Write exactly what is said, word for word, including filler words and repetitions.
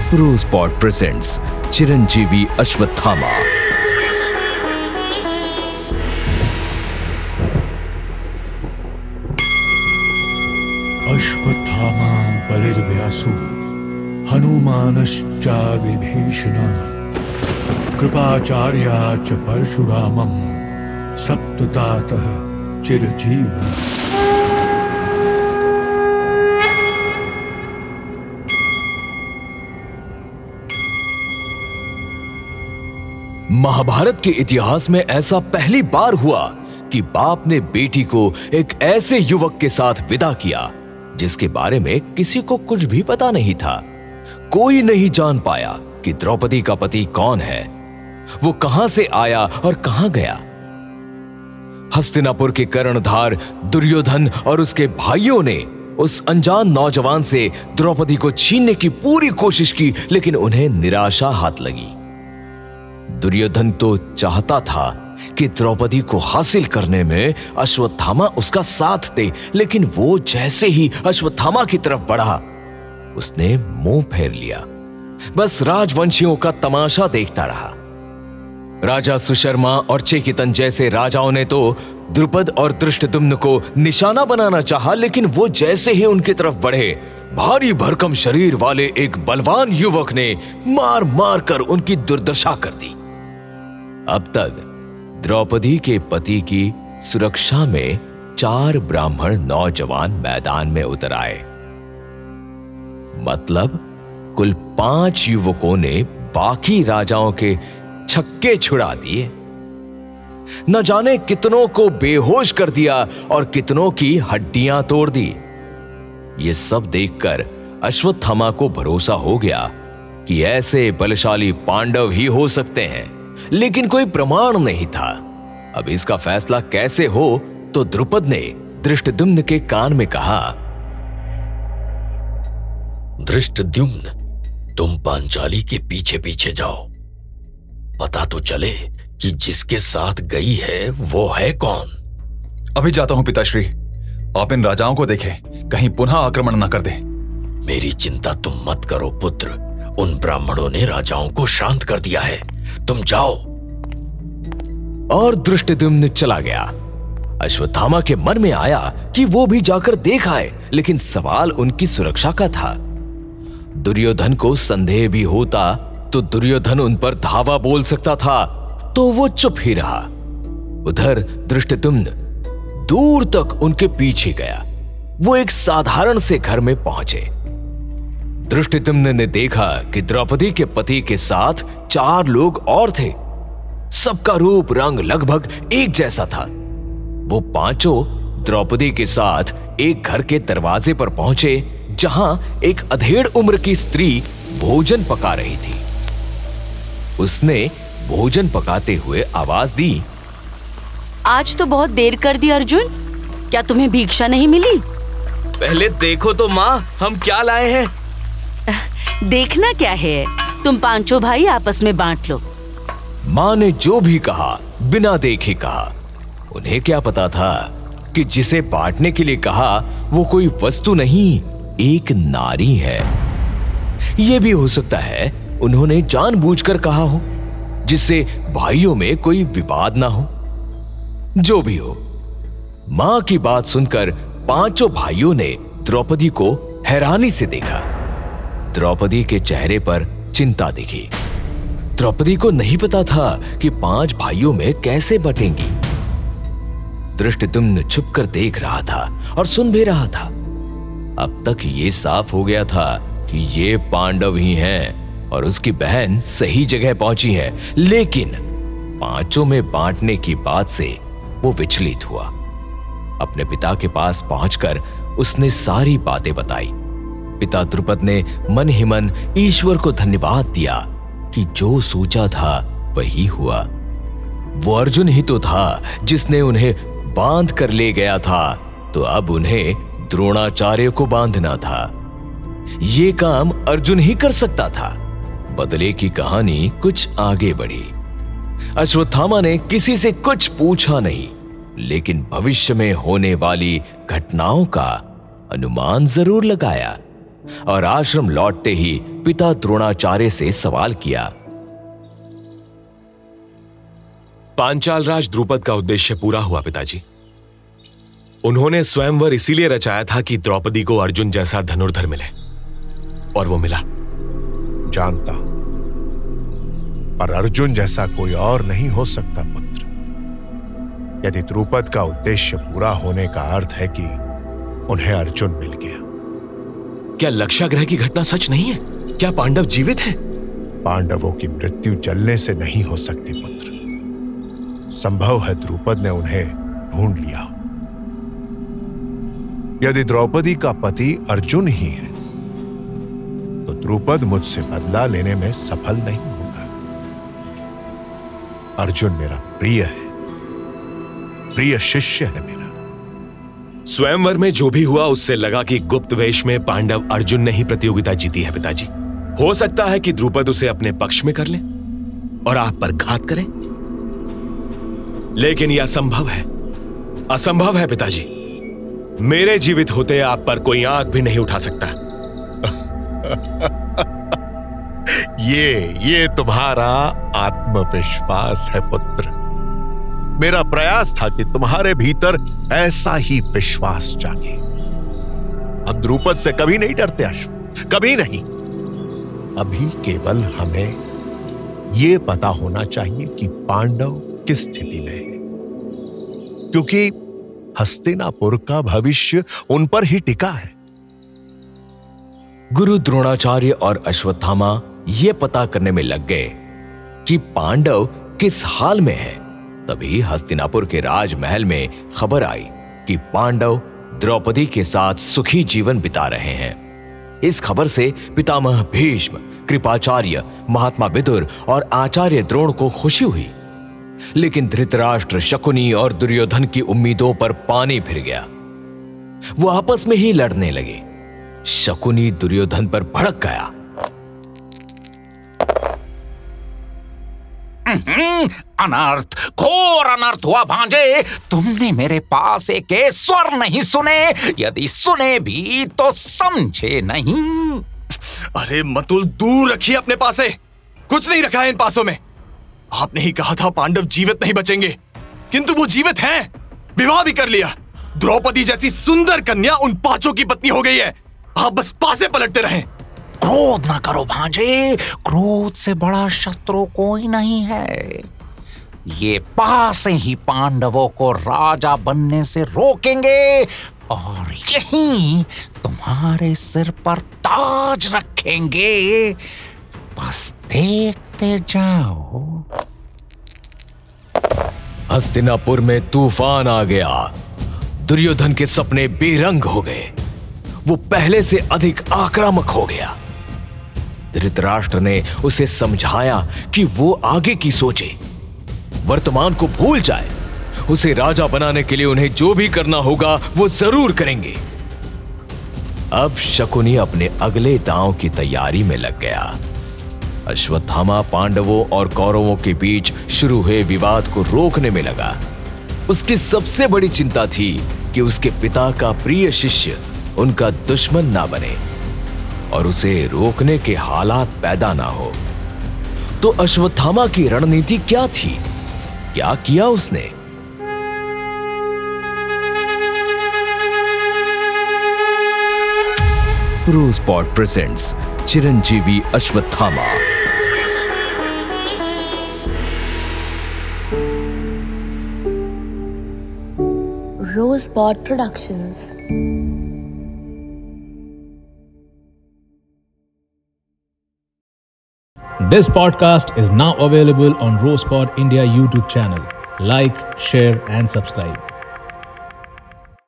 रोजपॉड presents Chiranjeevi Ashwatthama. Ashwatthama बलिर्व्यासो हनुमानश्च विभीषणः कृपाचार्या च परशुरामं सप्ततातः चिरजीवः। महाभारत के इतिहास में ऐसा पहली बार हुआ कि बाप ने बेटी को एक ऐसे युवक के साथ विदा किया जिसके बारे में किसी को कुछ भी पता नहीं था। कोई नहीं जान पाया कि द्रौपदी का पति कौन है, वो कहां से आया और कहां गया। हस्तिनापुर के कर्णधार दुर्योधन और उसके भाइयों ने उस अनजान नौजवान से द्रौपदी को छीनने की पूरी कोशिश की, लेकिन उन्हें निराशा हाथ लगी। दुर्योधन तो चाहता था कि द्रौपदी को हासिल करने में अश्वत्थामा उसका साथ दे, लेकिन वो जैसे ही अश्वत्थामा की तरफ बढ़ा उसने मुंह फेर लिया, बस राजवंशियों का तमाशा देखता रहा। राजा सुशर्मा और चेकितन जैसे राजाओं ने तो द्रुपद और धृष्टद्युम्न को निशाना बनाना चाहा, लेकिन वो जैसे ही उनकी तरफ बढ़े भारी भरकम शरीर वाले एक बलवान युवक ने मार मार कर उनकी दुर्दशा कर दी। अब तक द्रौपदी के पति की सुरक्षा में चार ब्राह्मण नौजवान मैदान में उतर आए, मतलब कुल पांच युवकों ने बाकी राजाओं के छक्के छुड़ा दिए। न जाने कितनों को बेहोश कर दिया और कितनों की हड्डियां तोड़ दी। ये सब देखकर अश्वत्थामा को भरोसा हो गया कि ऐसे बलशाली पांडव ही हो सकते हैं, लेकिन कोई प्रमाण नहीं था। अब इसका फैसला कैसे हो, तो द्रुपद ने धृष्टद्युम्न के कान में कहा, धृष्टद्युम्न, तुम पांचाली के पीछे पीछे जाओ, पता तो चले कि जिसके साथ गई है वो है कौन। अभी जाता हूं पिताश्री, आप इन राजाओं को देखें, कहीं पुनः आक्रमण न कर दें। मेरी चिंता तुम मत करो पुत्र, उन ब्राह्मणों ने राजाओं को शांत कर दिया है, तुम जाओ। और धृष्टद्युम्न चला गया। अश्वत्थामा के मन में आया कि वो भी जाकर देख आए, लेकिन सवाल उनकी सुरक्षा का था। दुर्योधन को संदेह भी होता तो दुर्योधन उन पर धावा बोल सकता था, तो वो चुप ही रहा। उधर धृष्टद्युम्न दूर तक उनके पीछे गया। वो एक साधारण से घर में पहुंचे। धृष्टद्युम्न ने देखा कि द्रौपदी के पति के साथ चार लोग और थे। सबका रूप रंग लगभग एक जैसा था। वो पांचों द्रौपदी के साथ एक घर के दरवाजे पर पहुंचे, जहां एक अधेड़ उम्र की स्त्री भोजन पका रही थी। उसने भोजन पकाते हुए आवाज दी, आज तो बहुत देर कर दी अर्जुन, क्या तुम्हें भिक्षा नहीं मिली? पहले देखो तो माँ, हम क्या लाए हैं। देखना क्या है, तुम पांचों भाई आपस में बांट लो। माँ ने जो भी कहा बिना देखे कहा। उन्हें क्या पता था कि जिसे बांटने के लिए कहा वो कोई वस्तु नहीं, एक नारी है। यह भी हो सकता है उन्होंने जानबूझकर कहा हो, जिससे भाइयों में कोई विवाद ना हो। जो भी हो, मां की बात सुनकर पांचों भाइयों ने द्रौपदी को हैरानी से देखा। द्रौपदी के चेहरे पर चिंता दिखी। द्रौपदी को नहीं पता था कि पांच भाइयों में कैसे बटेंगी। धृष्टद्युम्न छुप कर देख रहा था और सुन भी रहा था। अब तक ये साफ हो गया था कि ये पांडव ही हैं और उसकी बहन सही जगह पहुंची है, लेकिन पांचों में बांटने की बात से वो विचलित हुआ। अपने पिता के पास पहुंचकर उसने सारी बातें बताई। पिता द्रुपद ने मन ही मन ईश्वर को धन्यवाद दिया कि जो सोचा था वही हुआ। वो अर्जुन ही तो था जिसने उन्हें बांध कर ले गया था, तो अब उन्हें द्रोणाचार्य को बांधना था। ये काम अर्जुन ही कर सकता था। बदले की कहानी कुछ आगे बढ़ी। अश्वत्थामा ने किसी से कुछ पूछा नहीं, लेकिन भविष्य में होने वाली घटनाओं का अनुमान जरूर लगाया। और आश्रम लौटते ही पिता द्रोणाचार्य से सवाल किया। पांचाल राज द्रुपद का उद्देश्य पूरा हुआ पिताजी। उन्होंने स्वयंवर इसीलिए रचाया था कि द्रौपदी को अर्जुन जैसा धनुर्धर मिले, और वो मिला। जानता हूं, पर अर्जुन जैसा कोई और नहीं हो सकता पुत्र। यदि द्रुपद का उद्देश्य पूरा होने का अर्थ है कि उन्हें अर्जुन मिल गया। क्या लक्षाग्रह की घटना सच नहीं है? क्या पांडव जीवित हैं? पांडवों की मृत्यु जलने से नहीं हो सकती पुत्र। संभव है द्रुपद ने उन्हें ढूंढ लिया। यदि द्रौपदी का पति अर्जुन ही है तो द्रुपद मुझसे बदला लेने में सफल नहीं होगा। अर्जुन मेरा प्रिय है, प्रिय शिष्य है मेरा। स्वयंवर में जो भी हुआ उससे लगा कि गुप्त वेश में पांडव अर्जुन ने ही प्रतियोगिता जीती है पिताजी। हो सकता है कि द्रुपद उसे अपने पक्ष में कर ले और आप पर घात करे, लेकिन यह असंभव है, असंभव है पिताजी। मेरे जीवित होते आप पर कोई आंख भी नहीं उठा सकता। ये ये तुम्हारा आत्मविश्वास है पुत्र। मेरा प्रयास था कि तुम्हारे भीतर ऐसा ही विश्वास जागे। हम द्रुपद से कभी नहीं डरते अश्व, कभी नहीं। अभी केवल हमें यह पता होना चाहिए कि पांडव किस स्थिति में है, क्योंकि हस्तिनापुर का भविष्य उन पर ही टिका है। गुरु द्रोणाचार्य और अश्वत्थामा ये पता करने में लग गए कि पांडव किस हाल में हैं। तभी हस्तिनापुर के राजमहल में खबर आई कि पांडव द्रौपदी के साथ सुखी जीवन बिता रहे हैं। इस खबर से पितामह भीष्म, कृपाचार्य, महात्मा विदुर और आचार्य द्रोण को खुशी हुई, लेकिन धृतराष्ट्र, शकुनी और दुर्योधन की उम्मीदों पर पानी फिर गया। वो आपस में ही लड़ने लगे। शकुनी दुर्योधन पर भड़क गया। अनर्थ, घोर अनर्थ हुआ भांजे। तुमने मेरे पास एक स्वर नहीं सुने, यदि सुने भी तो समझे नहीं। अरे मतुल, दूर रखिए अपने पास से। कुछ नहीं रखा है इन पासों में। आपने ही कहा था पांडव जीवित नहीं बचेंगे, किंतु वो जीवित हैं। विवाह भी कर लिया। द्रौपदी जैसी सुंदर कन्या उन पांचों की पत्नी हो गई है। आप बस पासे पलटते रहें। क्रोध ना करो भांजे, क्रोध से बड़ा शत्रु कोई नहीं है। ये पास ही पांडवों को राजा बनने से रोकेंगे और यहीं तुम्हारे सिर पर ताज रखेंगे। बस देखते जाओ। हस्तिनापुर में तूफान आ गया। दुर्योधन के सपने बेरंग हो गए। वो पहले से अधिक आक्रामक हो गया। धृतराष्ट्र ने उसे समझाया कि वो आगे की सोचे, वर्तमान को भूल जाए। उसे राजा बनाने के लिए उन्हें जो भी करना होगा वो जरूर करेंगे। अब शकुनी अपने अगले दांव की तैयारी में लग गया। अश्वत्थामा पांडवों और कौरवों के बीच शुरू हुए विवाद को रोकने में लगा। उसकी सबसे बड़ी चिंता थी कि उसके पिता का प्रिय शिष्य उनका दुश्मन ना बने और उसे रोकने के हालात पैदा ना हो। तो अश्वत्थामा की रणनीति क्या थी? क्या किया उसने? Rosepod presents Chiranjeevi Ashwatthama. Rosepod Productions. This podcast is now available on Rosepod India YouTube channel. Like, share and subscribe.